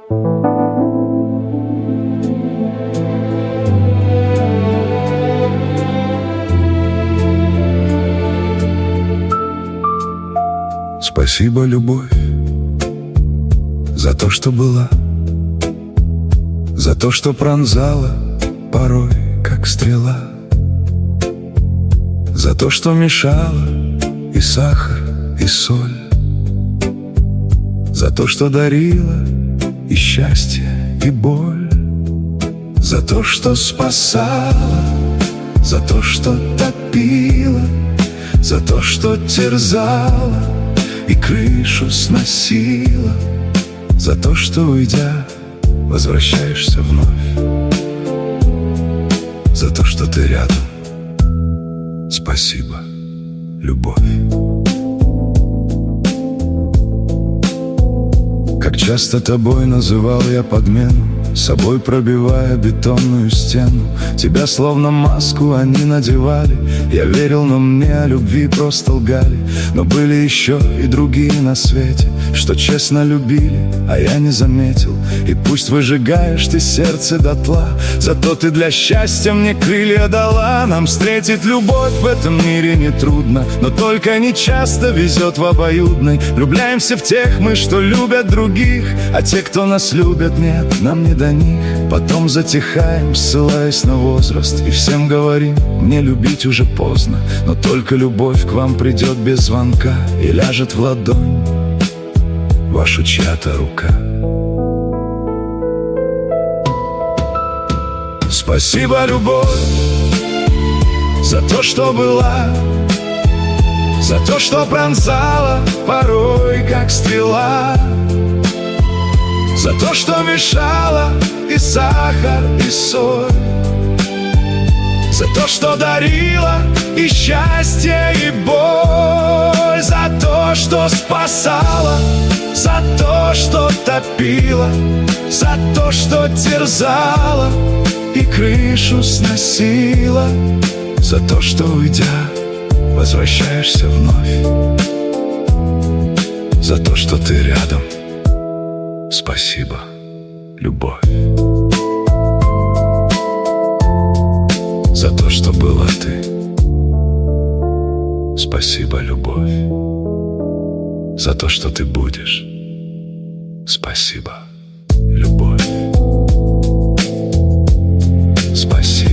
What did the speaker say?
Спасибо, любовь, за то, что была, за то, что пронзала порой, как стрела, за то, что мешала и сахар, и соль, за то, что дарила и счастье, и боль, за то, что спасала, за то, что топила, за то, что терзала и крышу сносила, за то, что, уйдя, возвращаешься вновь, за то, что ты рядом. Спасибо, любовь. Как часто тобой называл я подмену, собой пробивая бетонную стену. Тебя словно маску они надевали. Я верил, но мне о любви просто лгали. Но были еще и другие на свете, что честно любили, а я не заметил. И пусть выжигаешь ты сердце дотла, зато ты для счастья мне крылья дала. Нам встретить любовь в этом мире нетрудно, но только не часто везет в обоюдной. Влюбляемся в тех мы, что любят других, а те, кто нас любят, нет, нам не до них. Потом затихаем, ссылаясь на возраст, и всем говорим: мне любить уже поздно. Но только любовь к вам придет без звонка и ляжет в ладонь ваша чья-то рука. Спасибо, любовь, за то, что была, за то, что пронзала порой, как стрела, за то, что мешала и сахар, и соль, за то, что дарила и счастье, и боль, за то, что спасала, за то, что топила, за то, что терзала и крышу сносила, за то, что, уйдя, возвращаешься вновь, за то, что ты рядом. Спасибо, любовь, за то, что была ты. Спасибо, любовь, за то, что ты будешь. Спасибо, любовь. Спасибо.